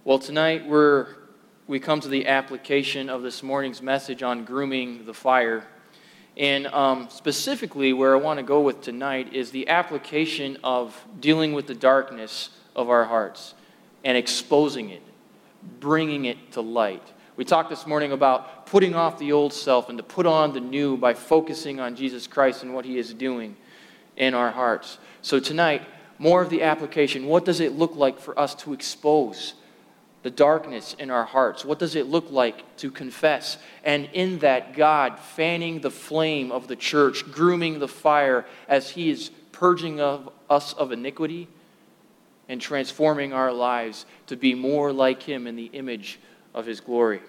Well, tonight we come to the application of this morning's message on grooming the fire. And specifically where I want to go with tonight is the application of dealing with the darkness of our hearts and exposing it, bringing it to light. We talked this morning about putting off the old self and to put on the new by focusing on Jesus Christ and what He is doing in our hearts. So tonight, more of the application. What does it look like for us to expose the darkness in our hearts? What does it look like to confess? And in that, God fanning the flame of the church, grooming the fire as He is purging us of iniquity and transforming our lives to be more like Him in the image of His glory.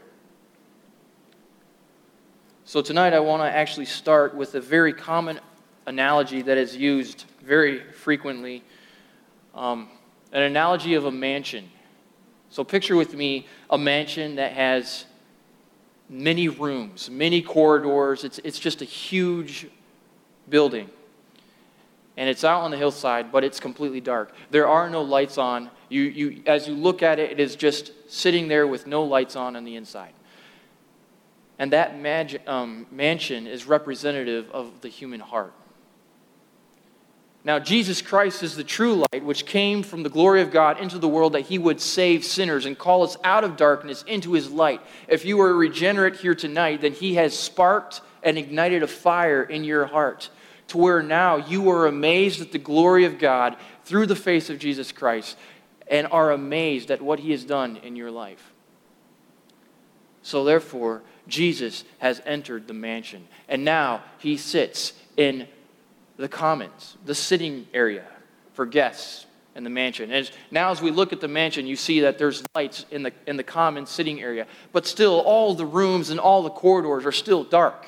So tonight I want to actually start with a very common analogy that is used very frequently, an analogy of a mansion. So picture with me a mansion that has many rooms, many corridors. It's just a huge building. And it's out on the hillside, but it's completely dark. There are no lights on. As you look at it, it is just sitting there with no lights on the inside. And that mansion is representative of the human heart. Now, Jesus Christ is the true light, which came from the glory of God into the world that He would save sinners and call us out of darkness into His light. If you are regenerate here tonight, then He has sparked and ignited a fire in your heart to where now you are amazed at the glory of God through the face of Jesus Christ and are amazed at what He has done in your life. So therefore, Jesus has entered the mansion, and now He sits in the commons, the sitting area for guests in the mansion. And now as we look at the mansion, you see that there's lights in the common sitting area, but still all the rooms and all the corridors are still dark.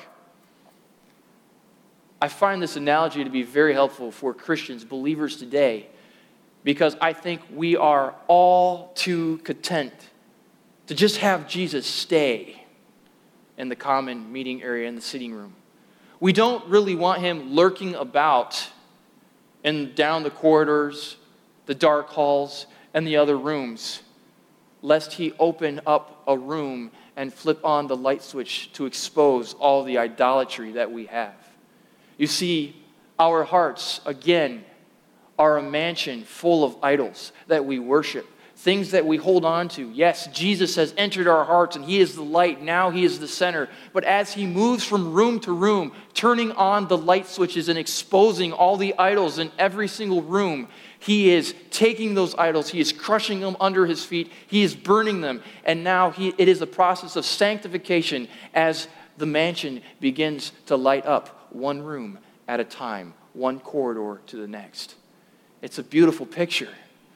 I find this analogy to be very helpful for Christians, believers today, because I think we are all too content to just have Jesus stay in the common meeting area in the sitting room. We don't really want Him lurking about and down the corridors, the dark halls, and the other rooms, lest He open up a room and flip on the light switch to expose all the idolatry that we have. You see, our hearts, again, are a mansion full of idols that we worship, things that we hold on to. Yes, Jesus has entered our hearts and He is the light. Now He is the center. But as He moves from room to room, turning on the light switches and exposing all the idols in every single room, He is taking those idols, He is crushing them under His feet, He is burning them. And now it is a process of sanctification as the mansion begins to light up one room at a time, one corridor to the next. It's a beautiful picture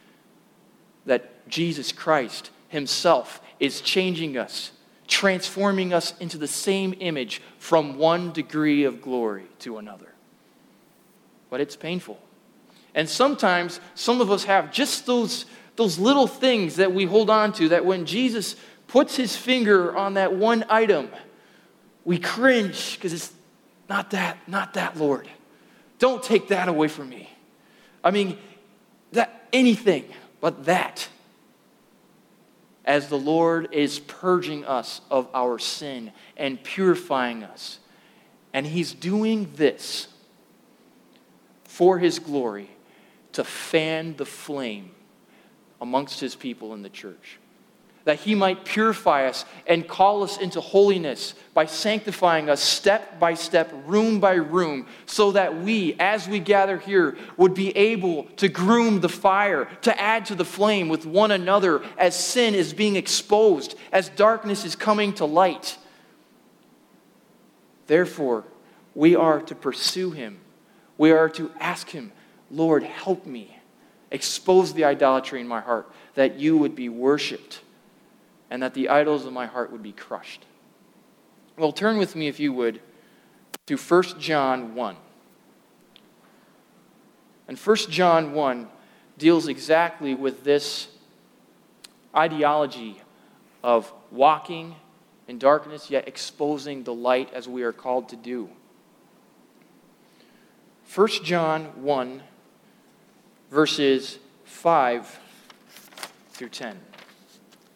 that Jesus Christ Himself is changing us, transforming us into the same image from one degree of glory to another. But it's painful. And sometimes some of us have just those little things that we hold on to, that when Jesus puts His finger on that one item, we cringe because it's not that, Lord. Don't take that away from me. I mean, that anything but that. As the Lord is purging us of our sin and purifying us. And He's doing this for His glory to fan the flame amongst His people in the church. That He might purify us and call us into holiness by sanctifying us step by step, room by room, so that we, as we gather here, would be able to groom the fire, to add to the flame with one another as sin is being exposed, as darkness is coming to light. Therefore, we are to pursue Him. We are to ask Him, Lord, help me. Expose the idolatry in my heart, that You would be worshipped, and that the idols of my heart would be crushed. Well, turn with me, if you would, to 1 John 1. And 1 John 1 deals exactly with this ideology of walking in darkness, yet exposing the light as we are called to do. 1 John 1, verses 5 through 10.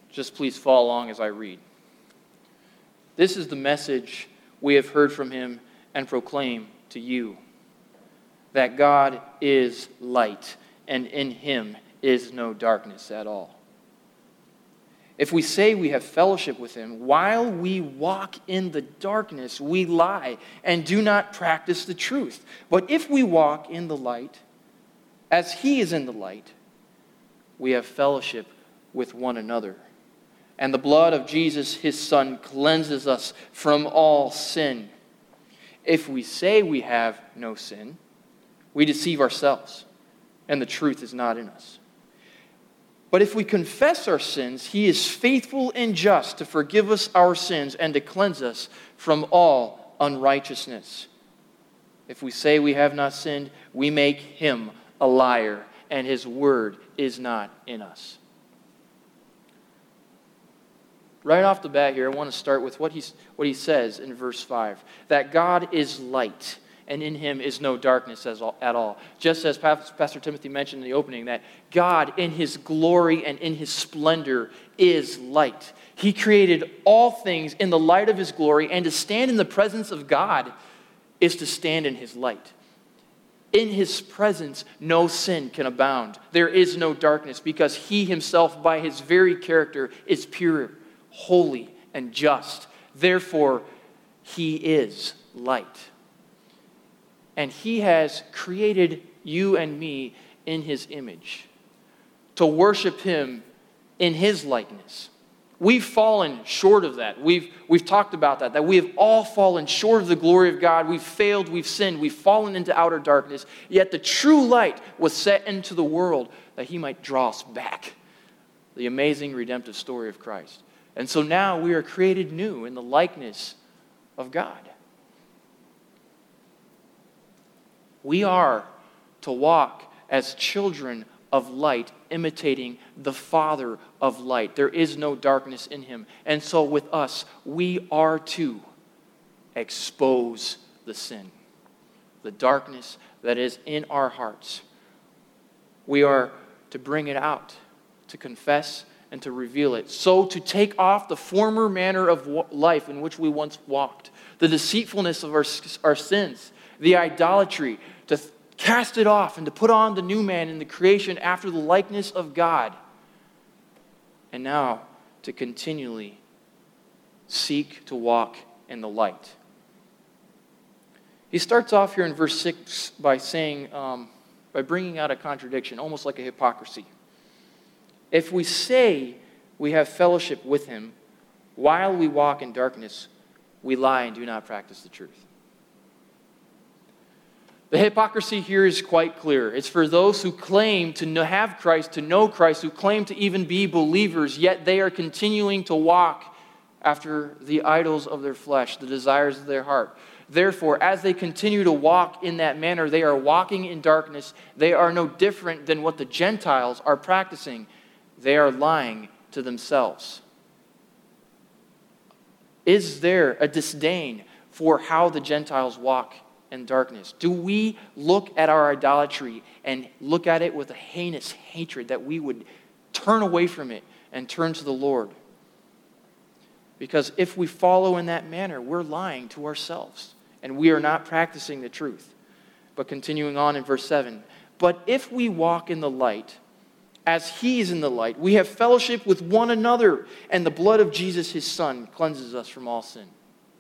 Just please follow along as I read. This is the message we have heard from him and proclaim to you, that God is light, and in him is no darkness at all. If we say we have fellowship with him while we walk in the darkness, we lie and do not practice the truth. But if we walk in the light, as he is in the light, we have fellowship with one another. And the blood of Jesus, his Son, cleanses us from all sin. If we say we have no sin, we deceive ourselves, and the truth is not in us. But if we confess our sins, he is faithful and just to forgive us our sins and to cleanse us from all unrighteousness. If we say we have not sinned, we make him a liar, and his word is not in us. Right off the bat here, I want to start with what he says in verse 5, that God is light, and in him is no darkness at all. Just as Pastor Timothy mentioned in the opening, that God in his glory and in his splendor is light. He created all things in the light of his glory, and to stand in the presence of God is to stand in his light. In his presence, no sin can abound. There is no darkness, because he himself, by his very character, is pure, holy, and just. Therefore, he is light. And he has created you and me in his image to worship him in his likeness. We've fallen short of that. We've talked about that we have all fallen short of the glory of God. We've failed, we've sinned, we've fallen into outer darkness. Yet the true light was set into the world that he might draw us back. The amazing redemptive story of Christ. And so now we are created new in the likeness of God. We are to walk as children of light, imitating the Father of light. There is no darkness in him. And so with us, we are to expose the sin, the darkness that is in our hearts. We are to bring it out, to confess and to reveal it. So to take off the former manner of life in which we once walked, the deceitfulness of our sins, the idolatry, to cast it off and to put on the new man in the creation after the likeness of God. And now to continually seek to walk in the light. He starts off here in verse 6 by saying, by bringing out a contradiction, almost like a hypocrisy. If we say we have fellowship with him while we walk in darkness, we lie and do not practice the truth. The hypocrisy here is quite clear. It's for those who claim to have Christ, to know Christ, who claim to even be believers, yet they are continuing to walk after the idols of their flesh, the desires of their heart. Therefore, as they continue to walk in that manner, they are walking in darkness. They are no different than what the Gentiles are practicing. They are lying to themselves. Is there a disdain for how the Gentiles walk in darkness? Do we look at our idolatry and look at it with a heinous hatred that we would turn away from it and turn to the Lord? Because if we follow in that manner, we're lying to ourselves and we are not practicing the truth. But continuing on in verse 7, but if we walk in the light, as he is in the light, we have fellowship with one another, and the blood of Jesus, his Son, cleanses us from all sin.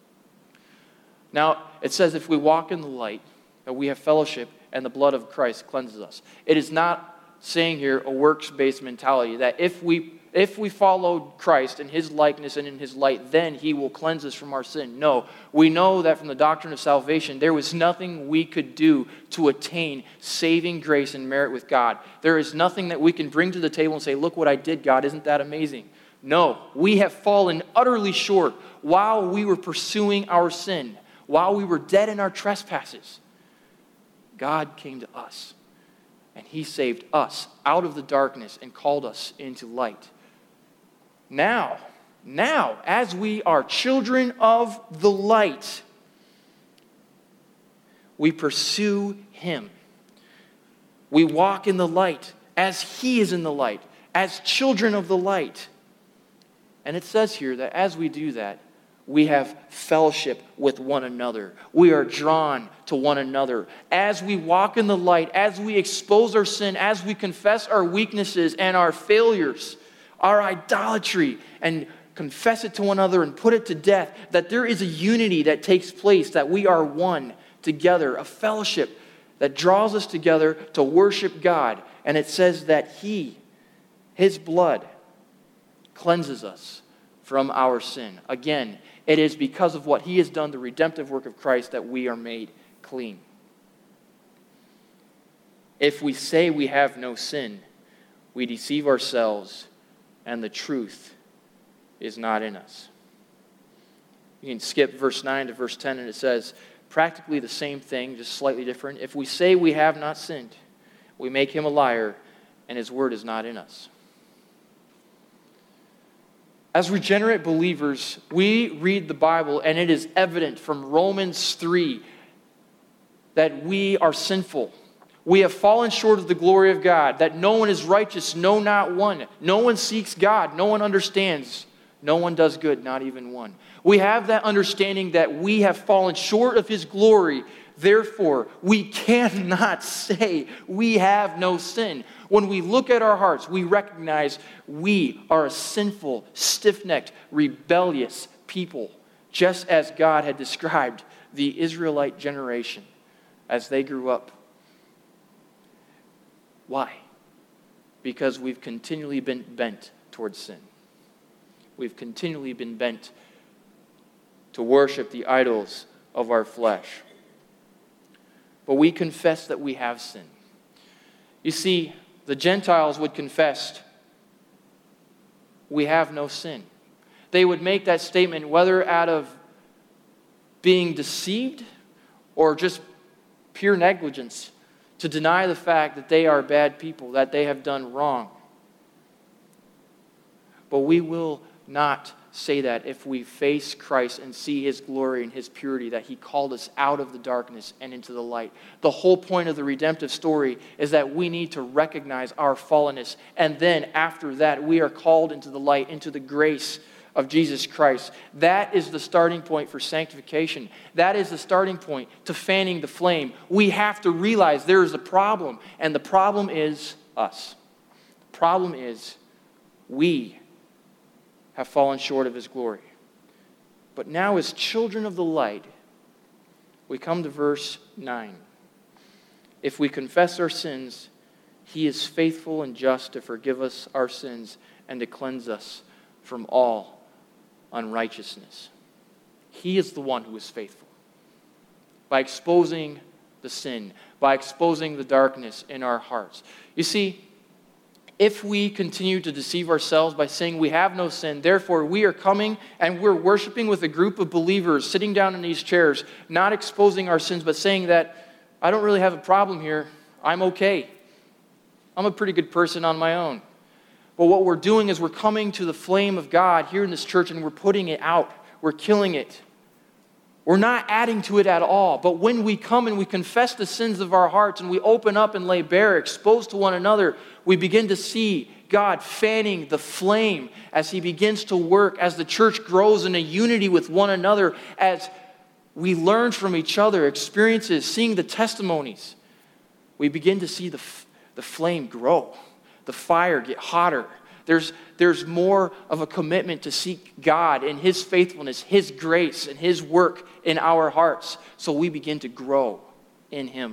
Now, it says if we walk in the light, that we have fellowship, and the blood of Christ cleanses us. It is not saying here a works-based mentality, that if we follow Christ in his likeness and in his light, then he will cleanse us from our sin. No, we know that from the doctrine of salvation, there was nothing we could do to attain saving grace and merit with God. There is nothing that we can bring to the table and say, look what I did, God, isn't that amazing? No, we have fallen utterly short while we were pursuing our sin, while we were dead in our trespasses. God came to us, and he saved us out of the darkness and called us into light. Now, as we are children of the light, we pursue him. We walk in the light as he is in the light, as children of the light. And it says here that as we do that, we have fellowship with one another. We are drawn to one another. As we walk in the light, as we expose our sin, as we confess our weaknesses and our failures, our idolatry, and confess it to one another and put it to death, that there is a unity that takes place, that we are one together, a fellowship that draws us together to worship God. And it says that His blood cleanses us from our sin. Again, it is because of what He has done, the redemptive work of Christ, that we are made clean. If we say we have no sin, we deceive ourselves, and the truth is not in us. You can skip verse 9 to verse 10, and it says practically the same thing, just slightly different. If we say we have not sinned, we make Him a liar, and His word is not in us. As regenerate believers, we read the Bible, and it is evident from Romans 3 that we are sinful. We have fallen short of the glory of God, that no one is righteous, no, not one. No one seeks God, no one understands, no one does good, not even one. We have that understanding that we have fallen short of His glory. Therefore, we cannot say we have no sin. When we look at our hearts, we recognize we are a sinful, stiff-necked, rebellious people, just as God had described the Israelite generation as they grew up. Why? Because we've continually been bent towards sin. We've continually been bent to worship the idols of our flesh. But we confess that we have sinned. You see, the Gentiles would confess, we have no sin. They would make that statement whether out of being deceived or just pure negligence, to deny the fact that they are bad people, that they have done wrong. But we will not say that if we face Christ and see His glory and His purity, that He called us out of the darkness and into the light. The whole point of the redemptive story is that we need to recognize our fallenness, and then after that we are called into the light, into the grace of Jesus Christ. That is the starting point for sanctification. That is the starting point to fanning the flame. We have to realize there is a problem, and the problem is us. The problem is we have fallen short of His glory. But now, as children of the light, we come to verse 9. If we confess our sins, He is faithful and just to forgive us our sins and to cleanse us from all unrighteousness. He is the one who is faithful. By exposing the sin, by exposing the darkness in our hearts. You see, if we continue to deceive ourselves by saying we have no sin, therefore we are coming and we're worshiping with a group of believers sitting down in these chairs, not exposing our sins, but saying that I don't really have a problem here. I'm okay. I'm a pretty good person on my own. But what we're doing is we're coming to the flame of God here in this church and we're putting it out. We're killing it. We're not adding to it at all. But when we come and we confess the sins of our hearts and we open up and lay bare, exposed to one another, we begin to see God fanning the flame as He begins to work, as the church grows in a unity with one another, as we learn from each other, experiences, seeing the testimonies. We begin to see the flame grow, the fire get hotter. There's more of a commitment to seek God and His faithfulness, His grace, and His work in our hearts. So we begin to grow in Him.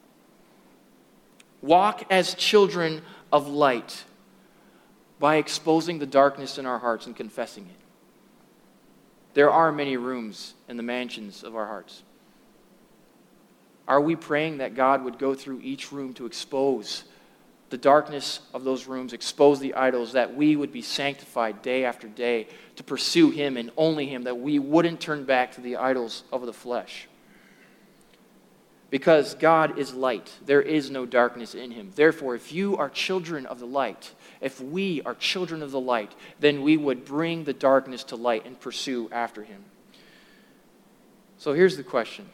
Walk as children of light by exposing the darkness in our hearts and confessing it. There are many rooms in the mansions of our hearts. Are we praying that God would go through each room to expose the darkness of those rooms, expose the idols, that we would be sanctified day after day to pursue Him and only Him, that we wouldn't turn back to the idols of the flesh? Because God is light. There is no darkness in Him. Therefore, if you are children of the light, if we are children of the light, then we would bring the darkness to light and pursue after Him. So here's the question.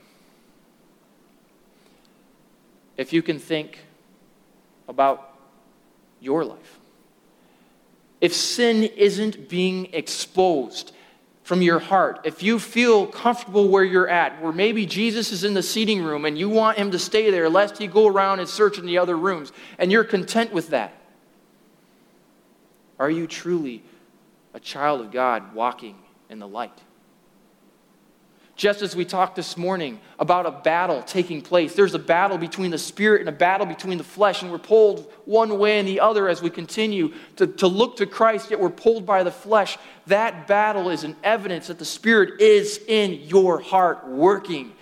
If you can think about your life, if sin isn't being exposed from your heart, if you feel comfortable where you're at, where maybe Jesus is in the seating room and you want him to stay there lest he go around and search in the other rooms, and you're content with that, are you truly a child of God walking in the light? Just as we talked this morning about a battle taking place, there's a battle between the spirit and a battle between the flesh, and we're pulled one way and the other as we continue to look to Christ, yet we're pulled by the flesh. That battle is an evidence that the Spirit is in your heart working.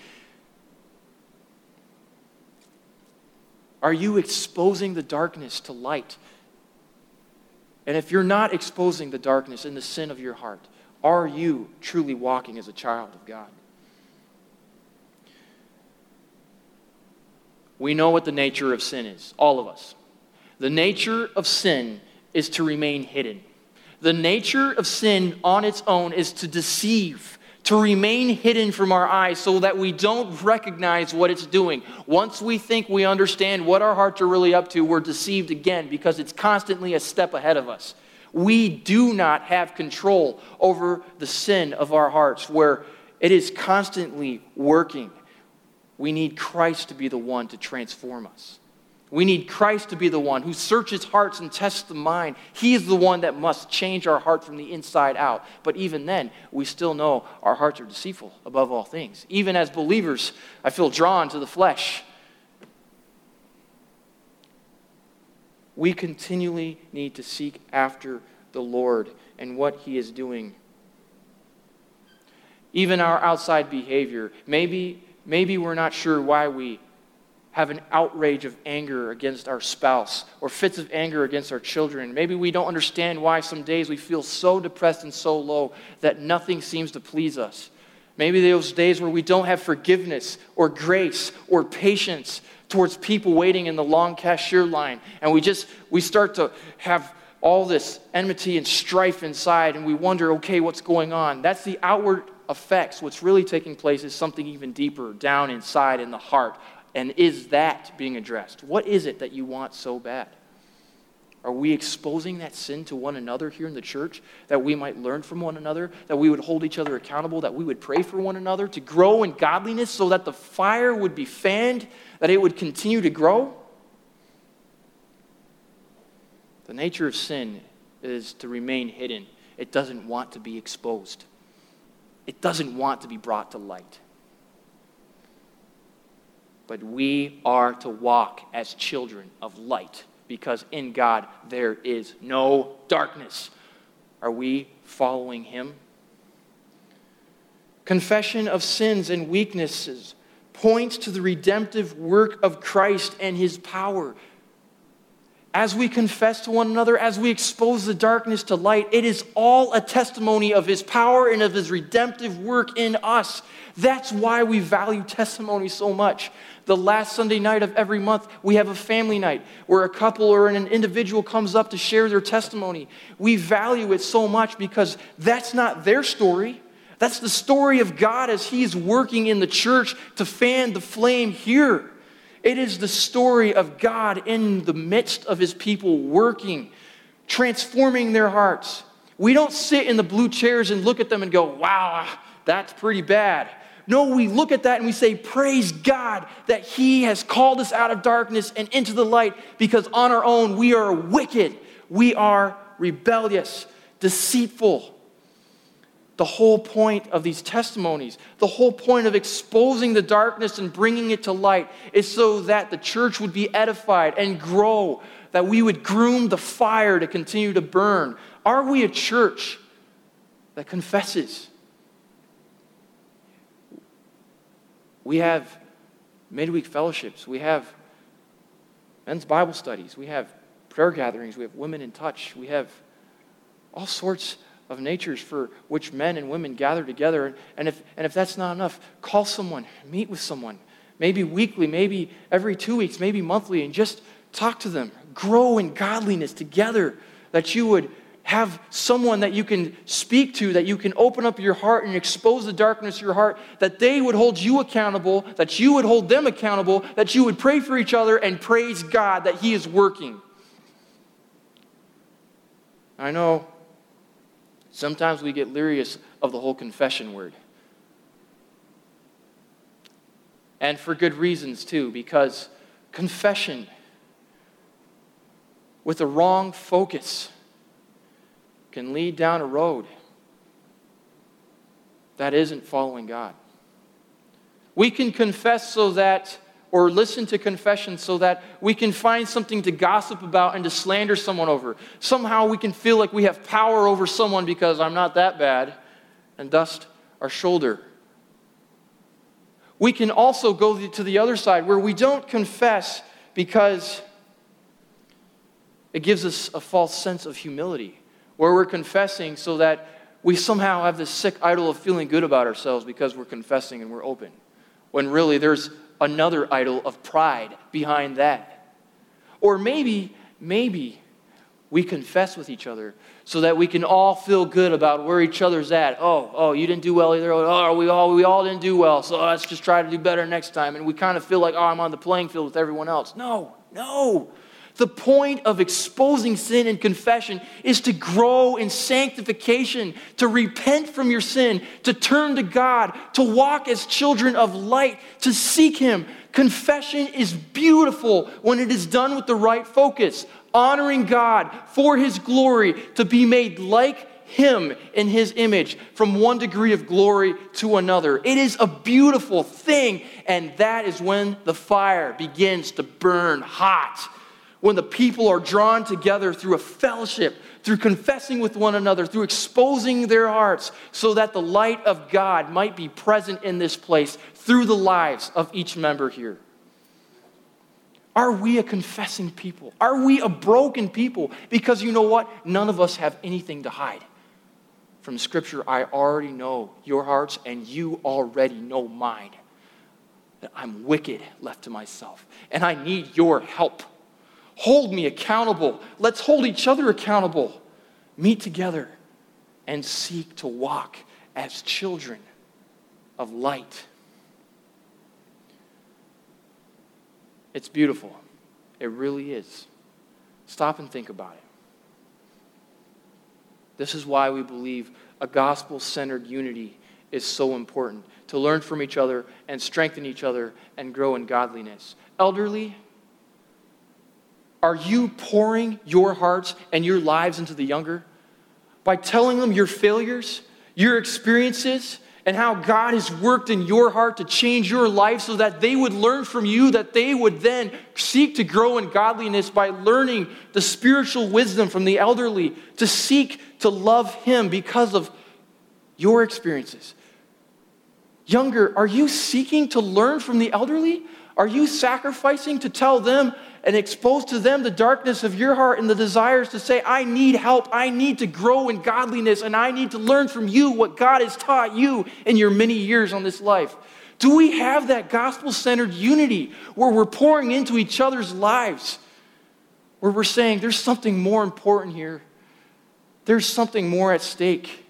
Are you exposing the darkness to light? And if you're not exposing the darkness and the sin of your heart, are you truly walking as a child of God? We know what the nature of sin is, all of us. The nature of sin is to remain hidden. The nature of sin on its own is to deceive, to remain hidden from our eyes so that we don't recognize what it's doing. Once we think we understand what our hearts are really up to, we're deceived again because it's constantly a step ahead of us. We do not have control over the sin of our hearts where it is constantly working. We need Christ to be the one to transform us. We need Christ to be the one who searches hearts and tests the mind. He is the one that must change our heart from the inside out. But even then, we still know our hearts are deceitful above all things. Even as believers, I feel drawn to the flesh. We continually need to seek after the Lord and what He is doing. Even our outside behavior, maybe we're not sure why we have an outrage of anger against our spouse or fits of anger against our children. Maybe we don't understand why some days we feel so depressed and so low that nothing seems to please us. Maybe those days where we don't have forgiveness or grace or patience towards people waiting in the long cashier line, and we start to have all this enmity and strife inside, and we wonder, okay, what's going on? That's the outward effects. What's really taking place is something even deeper down inside in the heart. And is that being addressed? What is it that you want so bad? Are we exposing that sin to one another here in the church, that we might learn from one another, that we would hold each other accountable, that we would pray for one another to grow in godliness so that the fire would be fanned, that it would continue to grow? The nature of sin is to remain hidden. It doesn't want to be exposed. It doesn't want to be brought to light. But we are to walk as children of light, because in God there is no darkness. Are we following Him? Confession of sins and weaknesses points to the redemptive work of Christ and His power. As we confess to one another, as we expose the darkness to light, it is all a testimony of His power and of His redemptive work in us. That's why we value testimony so much. The last Sunday night of every month, we have a family night where a couple or an individual comes up to share their testimony. We value it so much because that's not their story. That's the story of God as He's working in the church to fan the flame here. It is the story of God in the midst of His people working, transforming their hearts. We don't sit in the blue chairs and look at them and go, wow, that's pretty bad. No, we look at that and we say, praise God that He has called us out of darkness and into the light, because on our own we are wicked, we are rebellious, deceitful. The whole point of these testimonies, the whole point of exposing the darkness and bringing it to light is so that the church would be edified and grow, that we would groom the fire to continue to burn. Are we a church that confesses? We have midweek fellowships. We have men's Bible studies. We have prayer gatherings. We have Women in Touch. We have all sorts of natures for which men and women gather together. And if that's not enough, call someone, meet with someone, maybe weekly, maybe every 2 weeks, maybe monthly, and just talk to them. Grow in godliness together, that you would have someone that you can speak to, that you can open up your heart and expose the darkness of your heart, that they would hold you accountable, that you would hold them accountable, that you would pray for each other and praise God that He is working. I know sometimes we get leery of the whole confession word. And for good reasons too, because confession with a wrong focus can lead down a road that isn't following God. We can confess or listen to confession so that we can find something to gossip about and to slander someone over. Somehow we can feel like we have power over someone because I'm not that bad, and dust our shoulder. We can also go to the other side where we don't confess because it gives us a false sense of humility, where we're confessing so that we somehow have this sick idol of feeling good about ourselves because we're confessing and we're open, when really there's another idol of pride behind that. Or maybe we confess with each other so that we can all feel good about where each other's at. Oh, you didn't do well either. Oh, we all didn't do well, so let's just try to do better next time. And we kind of feel like, I'm on the playing field with everyone else. No. The point of exposing sin and confession is to grow in sanctification, to repent from your sin, to turn to God, to walk as children of light, to seek Him. Confession is beautiful when it is done with the right focus, honoring God for His glory, to be made like Him in His image from one degree of glory to another. It is a beautiful thing, and that is when the fire begins to burn hot. When the people are drawn together through a fellowship, through confessing with one another, through exposing their hearts, so that the light of God might be present in this place through the lives of each member here. Are we a confessing people? Are we a broken people? Because you know what? None of us have anything to hide. From Scripture, I already know your hearts, and you already know mine. That I'm wicked left to myself, and I need your help. Hold me accountable. Let's hold each other accountable. Meet together and seek to walk as children of light. It's beautiful. It really is. Stop and think about it. This is why we believe a gospel-centered unity is so important. To learn from each other and strengthen each other and grow in godliness. Elderly, are you pouring your hearts and your lives into the younger? By telling them your failures, your experiences, and how God has worked in your heart to change your life so that they would learn from you, that they would then seek to grow in godliness by learning the spiritual wisdom from the elderly, to seek to love Him because of your experiences. Younger, are you seeking to learn from the elderly? Are you sacrificing to tell them and expose to them the darkness of your heart and the desires to say, I need help, I need to grow in godliness, and I need to learn from you what God has taught you in your many years on this life? Do we have that gospel-centered unity where we're pouring into each other's lives, where we're saying there's something more important here, there's something more at stake?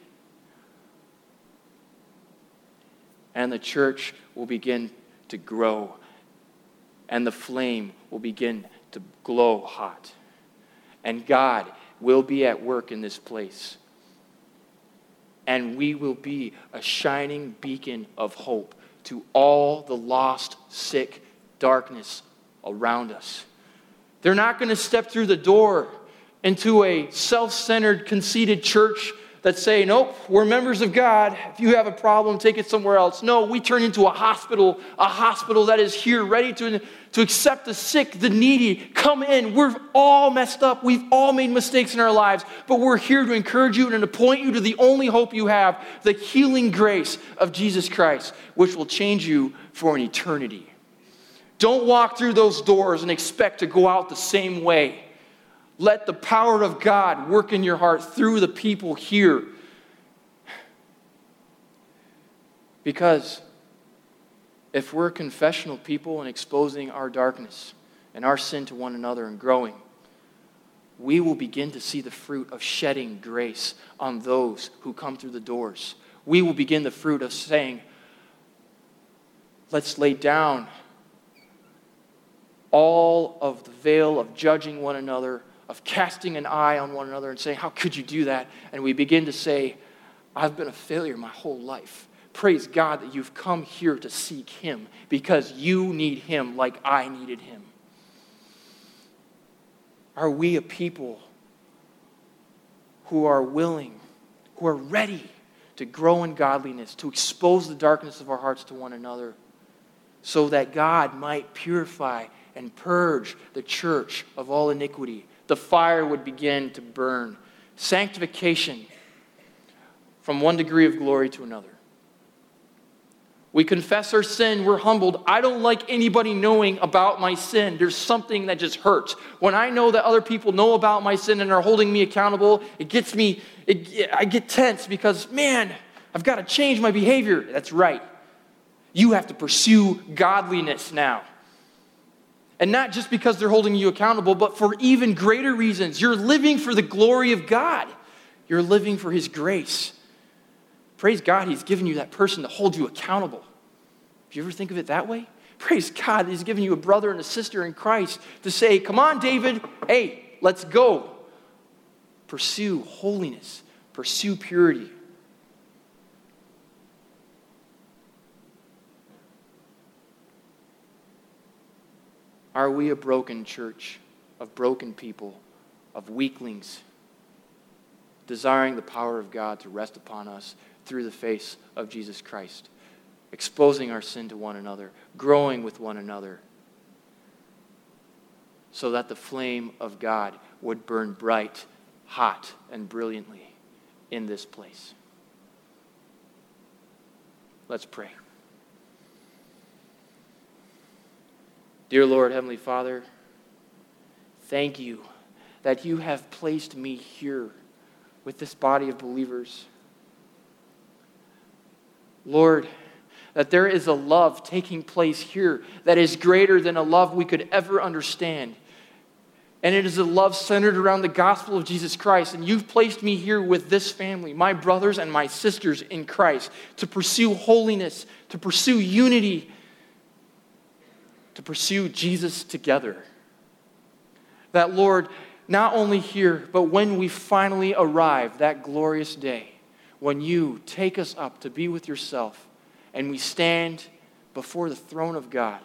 And the church will begin to grow, and the flame will begin to glow hot. And God will be at work in this place. And we will be a shining beacon of hope to all the lost, sick, darkness around us. They're not going to step through the door into a self-centered, conceited church that say, nope, we're members of God. If you have a problem, take it somewhere else. No, we turn into a hospital that is here ready to accept the sick, the needy. Come in. We're all messed up. We've all made mistakes in our lives, but we're here to encourage you and to point you to the only hope you have, the healing grace of Jesus Christ, which will change you for an eternity. Don't walk through those doors and expect to go out the same way. Let the power of God work in your heart through the people here. Because if we're a confessional people and exposing our darkness and our sin to one another and growing, we will begin to see the fruit of shedding grace on those who come through the doors. We will begin the fruit of saying, let's lay down all of the veil of judging one another, of casting an eye on one another and saying, how could you do that? And we begin to say, I've been a failure my whole life. Praise God that you've come here to seek him because you need him like I needed him. Are we a people who are willing, who are ready to grow in godliness, to expose the darkness of our hearts to one another so that God might purify and purge the church of all iniquity? The fire would begin to burn. Sanctification from one degree of glory to another. We confess our sin, we're humbled. I don't like anybody knowing about my sin. There's something that just hurts. When I know that other people know about my sin and are holding me accountable, I get tense because, man, I've got to change my behavior. That's right. You have to pursue godliness now. And not just because they're holding you accountable, but for even greater reasons. You're living for the glory of God. You're living for his grace. Praise God, he's given you that person to hold you accountable. Do you ever think of it that way? Praise God, he's given you a brother and a sister in Christ to say, come on, David, hey, let's go. Pursue holiness. Pursue purity. Are we a broken church of broken people, of weaklings, desiring the power of God to rest upon us through the face of Jesus Christ, exposing our sin to one another, growing with one another, so that the flame of God would burn bright, hot, and brilliantly in this place? Let's pray. Dear Lord, Heavenly Father, thank you that you have placed me here with this body of believers. Lord, that there is a love taking place here that is greater than a love we could ever understand. And it is a love centered around the gospel of Jesus Christ. And you've placed me here with this family, my brothers and my sisters in Christ, to pursue holiness, to pursue unity, to pursue Jesus together. That, Lord, not only here, but when we finally arrive, that glorious day, when you take us up to be with yourself and we stand before the throne of God,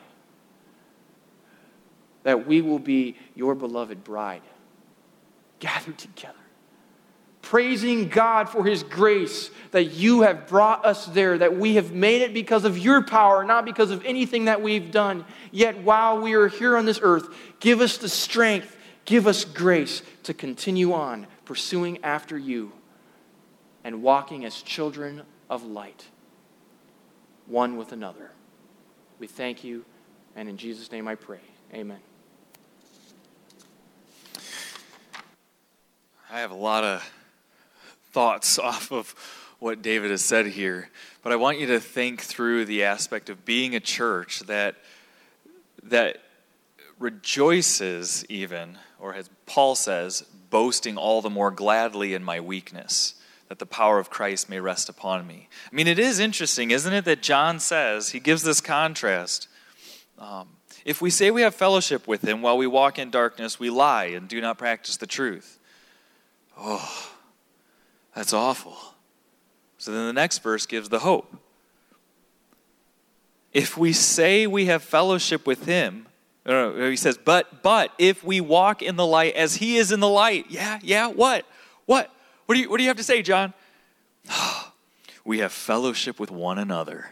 that we will be your beloved bride, gathered together, praising God for his grace that you have brought us there, that we have made it because of your power, not because of anything that we've done. Yet while we are here on this earth, give us the strength, give us grace to continue on pursuing after you and walking as children of light, one with another. We thank you, and in Jesus' name I pray. Amen. I have a lot of thoughts off of what David has said here, but I want you to think through the aspect of being a church that rejoices even, or as Paul says, boasting all the more gladly in my weakness, that the power of Christ may rest upon me. I mean, it is interesting, isn't it, that John says, he gives this contrast. If we say we have fellowship with him while we walk in darkness, we lie and do not practice the truth. Oh, that's awful. So then the next verse gives the hope. If we say we have fellowship with him, he says, but if we walk in the light as he is in the light. Yeah, what? What do you have to say, John? We have fellowship with one another.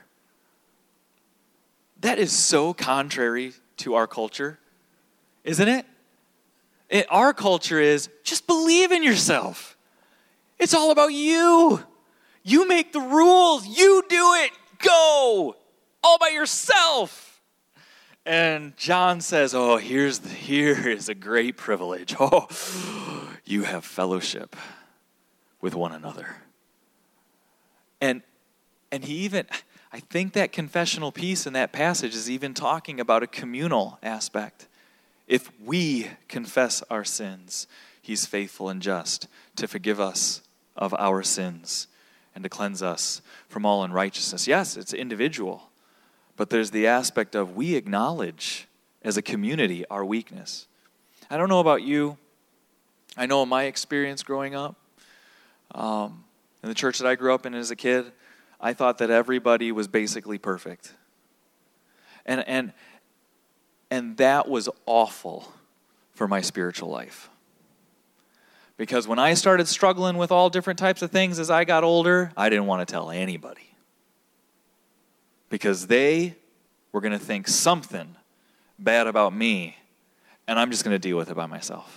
That is so contrary to our culture, isn't it? Our culture is just believe in yourself. It's all about you. You make the rules. You do it. Go. All by yourself. And John says, here is a great privilege. You have fellowship with one another. And he even, I think that confessional piece in that passage is even talking about a communal aspect. If we confess our sins, he's faithful and just to forgive us of our sins and to cleanse us from all unrighteousness. Yes, it's individual, but there's the aspect of we acknowledge as a community our weakness. I don't know about you, I know in my experience growing up, in the church that I grew up in as a kid, I thought that everybody was basically perfect. And that was awful for my spiritual life. Because when I started struggling with all different types of things as I got older, I didn't want to tell anybody. Because they were going to think something bad about me, and I'm just going to deal with it by myself.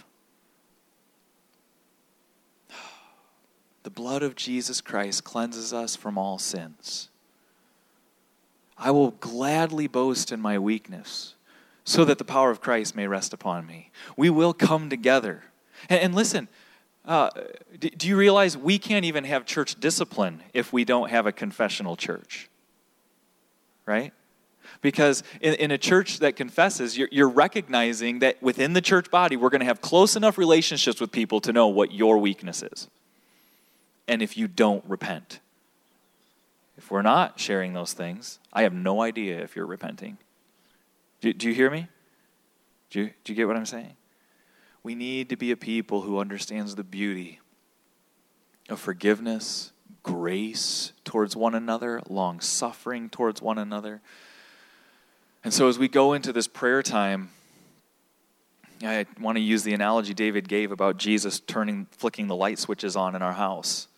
The blood of Jesus Christ cleanses us from all sins. I will gladly boast in my weakness, so that the power of Christ may rest upon me. We will come together. And listen, do you realize we can't even have church discipline if we don't have a confessional church? Right? Because in a church that confesses, you're recognizing that within the church body, we're going to have close enough relationships with people to know what your weakness is. And if you don't repent. If we're not sharing those things, I have no idea if you're repenting. Do you hear me? Do you get what I'm saying? We need to be a people who understands the beauty of forgiveness, grace towards one another, long-suffering towards one another. And so as we go into this prayer time, I want to use the analogy David gave about Jesus flicking the light switches on in our house.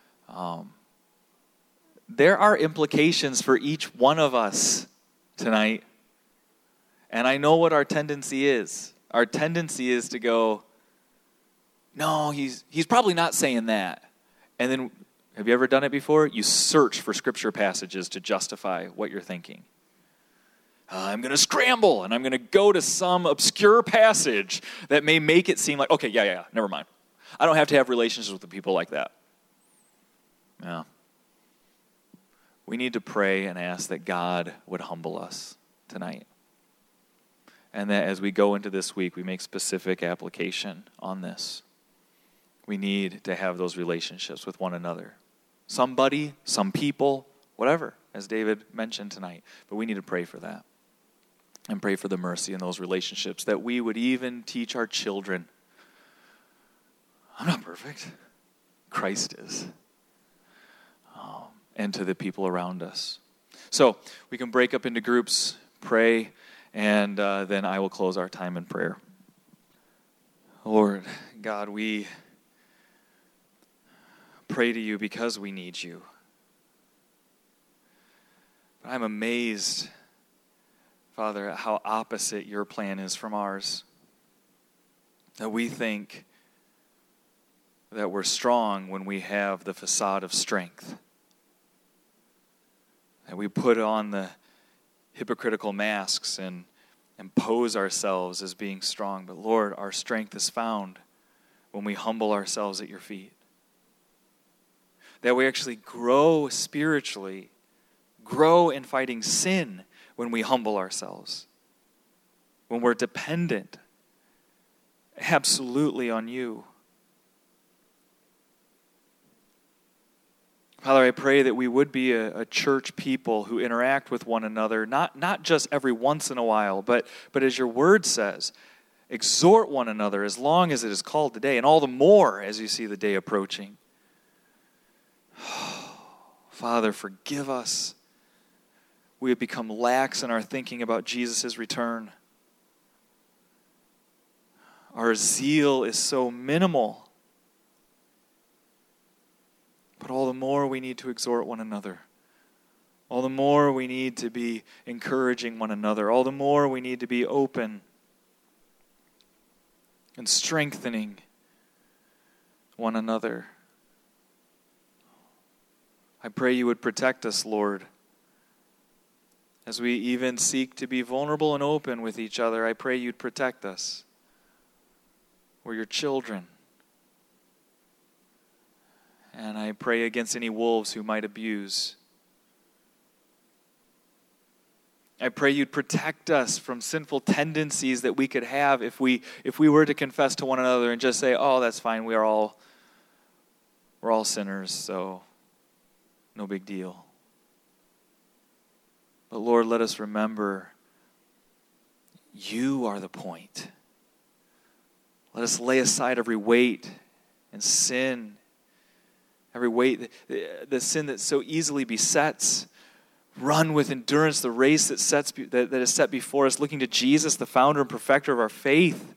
There are implications for each one of us tonight. And I know what our tendency is. Our tendency is to go, no, he's probably not saying that. And then, have you ever done it before? You search for scripture passages to justify what you're thinking. I'm going to scramble, and I'm going to go to some obscure passage that may make it seem like, okay, yeah, never mind. I don't have to have relationships with people like that. Yeah. We need to pray and ask that God would humble us tonight. And that as we go into this week, we make specific application on this. We need to have those relationships with one another. Somebody, some people, whatever, as David mentioned tonight. But we need to pray for that. And pray for the mercy in those relationships, that we would even teach our children. I'm not perfect. Christ is. And to the people around us. So we can break up into groups, pray, and then I will close our time in prayer. Lord God, we pray to you because we need you. But I'm amazed, Father, at how opposite your plan is from ours. That we think that we're strong when we have the facade of strength. That we put on the hypocritical masks and pose ourselves as being strong. But Lord, our strength is found when we humble ourselves at your feet. That we actually grow spiritually, grow in fighting sin when we humble ourselves. When we're dependent absolutely on you. Father, I pray that we would be a church people who interact with one another, not just every once in a while, but as your word says, exhort one another as long as it is called today, and all the more as you see the day approaching. Father, forgive us. We have become lax in our thinking about Jesus' return. Our zeal is so minimal. But all the more we need to exhort one another. All the more we need to be encouraging one another. All the more we need to be open and strengthening one another. I pray you would protect us, Lord. As we even seek to be vulnerable and open with each other, I pray you'd protect us. We're your children. And I pray against any wolves who might abuse. I pray you'd protect us from sinful tendencies that we could have if we were to confess to one another and just say, oh, that's fine, we're all sinners, so no big deal. But Lord, let us remember you are the point. Let us lay aside every weight and sin, every weight, the sin that so easily besets. Run with endurance the race that is set before us, looking to Jesus, the founder and perfecter of our faith.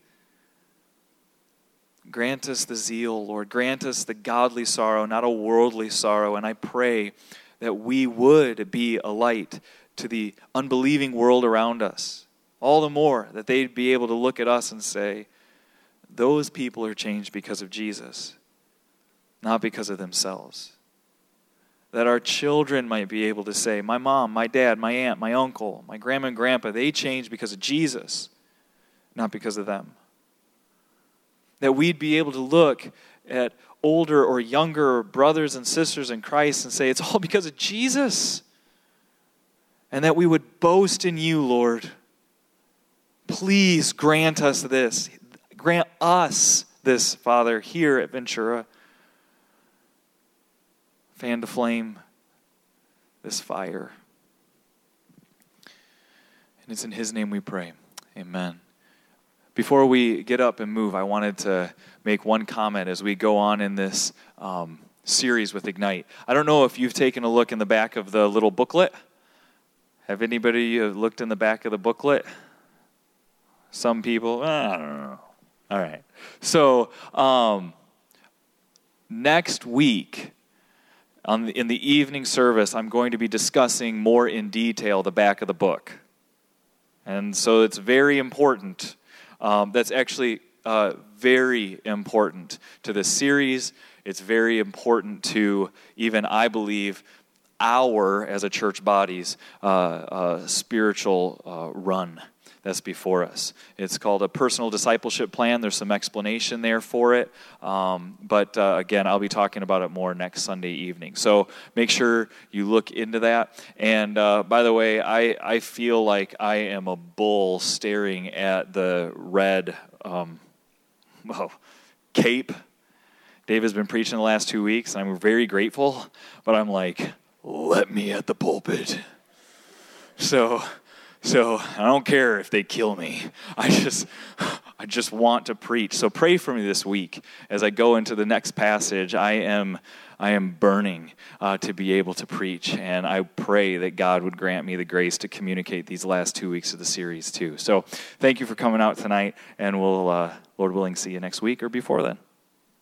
Grant us the zeal, Lord. Grant us the godly sorrow, not a worldly sorrow. And I pray that we would be a light to the unbelieving world around us. All the more that they'd be able to look at us and say, those people are changed because of Jesus, not because of themselves. That our children might be able to say, my mom, my dad, my aunt, my uncle, my grandma and grandpa, they changed because of Jesus, not because of them. That we'd be able to look at older or younger brothers and sisters in Christ and say, it's all because of Jesus. And that we would boast in you, Lord. Please grant us this. Grant us this, Father, here at Ventura. Fan to flame this fire. And it's in his name we pray. Amen. Before we get up and move, I wanted to make one comment as we go on in this series with Ignite. I don't know if you've taken a look in the back of the little booklet. Have anybody looked in the back of the booklet? Some people, I don't know. All right. So next week, in the evening service, I'm going to be discussing more in detail the back of the book. And so it's very important. That's actually very important to this series. It's very important to even, I believe, our, as a church body's, spiritual run that's before us. It's called a personal discipleship plan. There's some explanation there for it. But again, I'll be talking about it more next Sunday evening. So make sure you look into that. And by the way, I feel like I am a bull staring at the red cape. Dave has been preaching the last 2 weeks, and I'm very grateful. But I'm like, let me at the pulpit. So I don't care if they kill me. I just want to preach. So pray for me this week as I go into the next passage. I am burning to be able to preach, and I pray that God would grant me the grace to communicate these last 2 weeks of the series too. So thank you for coming out tonight, and we'll, Lord willing, see you next week or before then.